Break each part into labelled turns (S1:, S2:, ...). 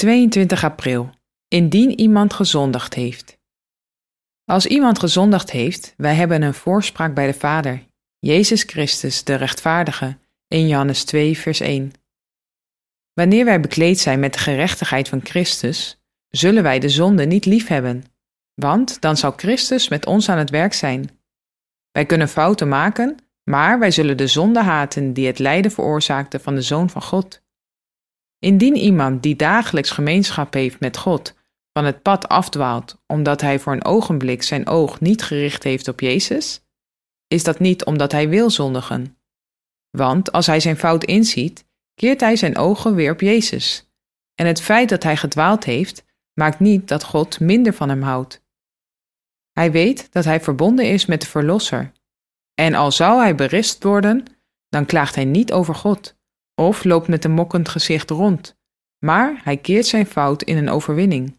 S1: 22 april. Indien iemand gezondigd heeft. Als iemand gezondigd heeft, wij hebben een voorspraak bij de Vader, Jezus Christus, de rechtvaardige, 1 Johannes 2, vers 1. Wanneer wij bekleed zijn met de gerechtigheid van Christus, zullen wij de zonde niet liefhebben, want dan zal Christus met ons aan het werk zijn. Wij kunnen fouten maken, maar wij zullen de zonde haten die het lijden veroorzaakte van de Zoon van God. Indien iemand die dagelijks gemeenschap heeft met God van het pad afdwaalt omdat hij voor een ogenblik zijn oog niet gericht heeft op Jezus, is dat niet omdat hij wil zondigen. Want als hij zijn fout inziet, keert hij zijn ogen weer op Jezus. En het feit dat hij gedwaald heeft, maakt niet dat God minder van hem houdt. Hij weet dat hij verbonden is met de Verlosser. En al zou hij berispt worden, dan klaagt hij niet over God, of loopt met een mokkend gezicht rond, maar hij keert zijn fout in een overwinning.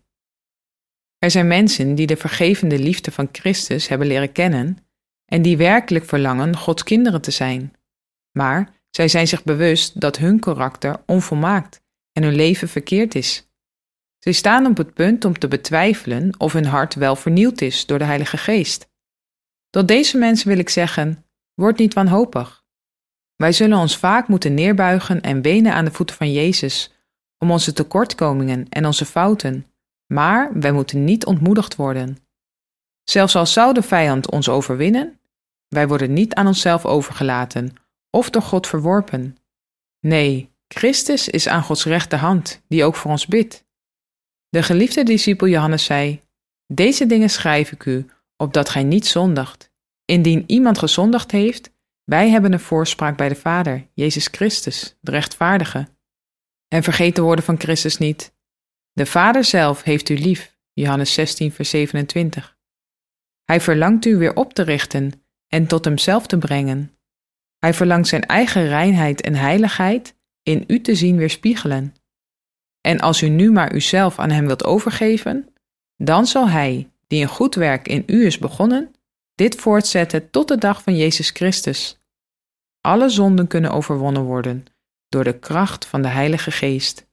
S1: Er zijn mensen die de vergevende liefde van Christus hebben leren kennen en die werkelijk verlangen Gods kinderen te zijn. Maar zij zijn zich bewust dat hun karakter onvolmaakt en hun leven verkeerd is. Zij staan op het punt om te betwijfelen of hun hart wel vernieuwd is door de Heilige Geest. Tot deze mensen wil ik zeggen, word niet wanhopig. Wij zullen ons vaak moeten neerbuigen en wenen aan de voeten van Jezus om onze tekortkomingen en onze fouten, maar wij moeten niet ontmoedigd worden. Zelfs al zou de vijand ons overwinnen, wij worden niet aan onszelf overgelaten of door God verworpen. Nee, Christus is aan Gods rechterhand, die ook voor ons bidt. De geliefde discipel Johannes zei, deze dingen schrijf ik u, opdat gij niet zondigt. Indien iemand gezondigd heeft, wij hebben een voorspraak bij de Vader, Jezus Christus, de rechtvaardige. En vergeet de woorden van Christus niet. De Vader zelf heeft u lief, Johannes 16, vers 27. Hij verlangt u weer op te richten en tot hemzelf te brengen. Hij verlangt zijn eigen reinheid en heiligheid in u te zien weerspiegelen. En als u nu maar uzelf aan hem wilt overgeven, dan zal hij, die een goed werk in u is begonnen, dit voortzetten tot de dag van Jezus Christus. Alle zonden kunnen overwonnen worden door de kracht van de Heilige Geest.